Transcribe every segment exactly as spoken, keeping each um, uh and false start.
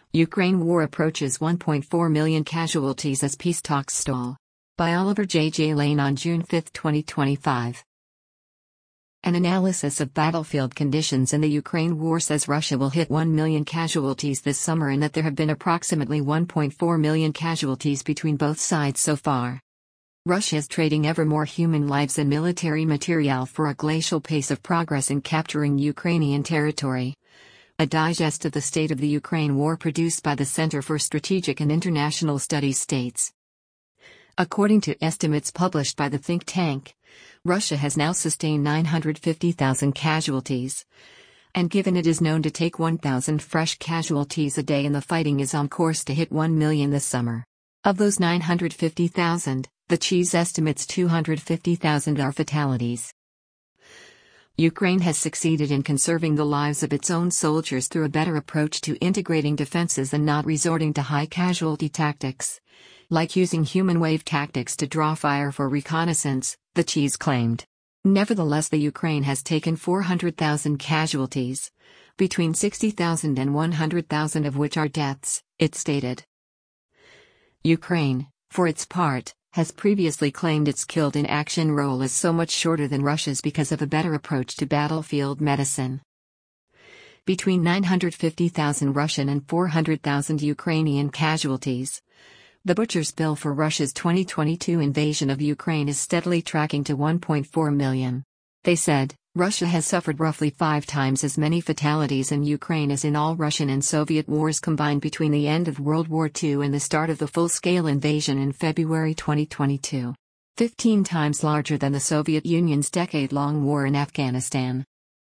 Ukraine war approaches one point four million casualties as peace talks stall. By Oliver J. J. Lane on June fifth, twenty twenty-five. An analysis of battlefield conditions in the Ukraine war says Russia will hit one million casualties this summer and that there have been approximately one point four million casualties between both sides so far. Russia is trading ever more human lives and military materiel for a glacial pace of progress in capturing Ukrainian territory. A digest of the state of the Ukraine war produced by the Center for Strategic and International Studies states. According to estimates published by the think tank, Russia has now sustained nine hundred fifty thousand casualties. And given it is known to take one thousand fresh casualties a day and the fighting is on course to hit one million this summer. Of those nine hundred fifty thousand, the Cheese estimates two hundred fifty thousand are fatalities. Ukraine has succeeded in conserving the lives of its own soldiers through a better approach to integrating defenses and not resorting to high casualty tactics, like using human wave tactics to draw fire for reconnaissance, the Cheese claimed. Nevertheless, the Ukraine has taken four hundred thousand casualties, between sixty thousand and one hundred thousand of which are deaths, it stated. Ukraine, for its part, has previously claimed its killed-in-action role is so much shorter than Russia's because of a better approach to battlefield medicine. Between nine hundred fifty thousand Russian and four hundred thousand Ukrainian casualties, the butcher's bill for Russia's twenty twenty-two invasion of Ukraine is steadily tracking to one point four million. They said, Russia has suffered roughly five times as many fatalities in Ukraine as in all Russian and Soviet wars combined between the end of World War Two and the start of the full-scale invasion in February twenty twenty-two. fifteen times larger than the Soviet Union's decade-long war in Afghanistan.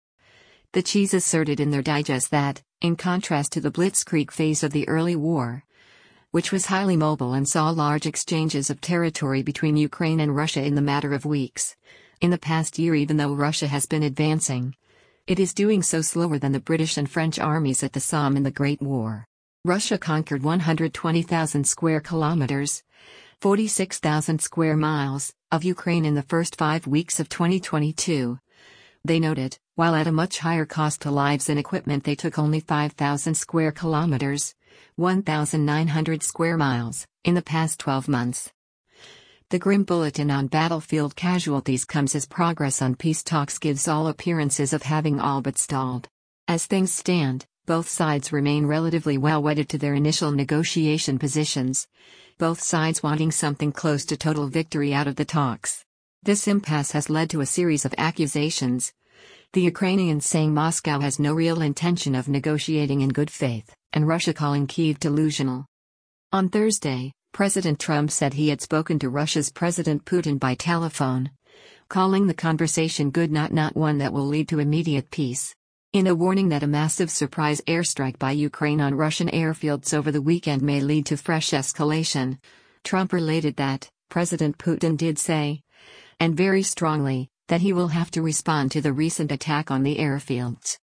The Cheese asserted in their digest that, in contrast to the blitzkrieg phase of the early war, which was highly mobile and saw large exchanges of territory between Ukraine and Russia in the matter of weeks, in the past year, even though Russia has been advancing, it is doing so slower than the British and French armies at the Somme in the Great War. Russia conquered one hundred twenty thousand square kilometers, forty-six thousand square miles, of Ukraine in the first five weeks of twenty twenty-two. They noted, while at a much higher cost to lives and equipment, they took only five thousand square kilometers, one thousand nine hundred square miles, in the past twelve months. The grim bulletin on battlefield casualties comes as progress on peace talks gives all appearances of having all but stalled. As things stand, both sides remain relatively well wedded to their initial negotiation positions, both sides wanting something close to total victory out of the talks. This impasse has led to a series of accusations, the Ukrainians saying Moscow has no real intention of negotiating in good faith, and Russia calling Kyiv delusional. On Thursday, President Trump said he had spoken to Russia's President Putin by telephone, calling the conversation good, not not one that will lead to immediate peace. In a warning that a massive surprise airstrike by Ukraine on Russian airfields over the weekend may lead to fresh escalation, Trump related that President Putin did say, and very strongly, that he will have to respond to the recent attack on the airfields.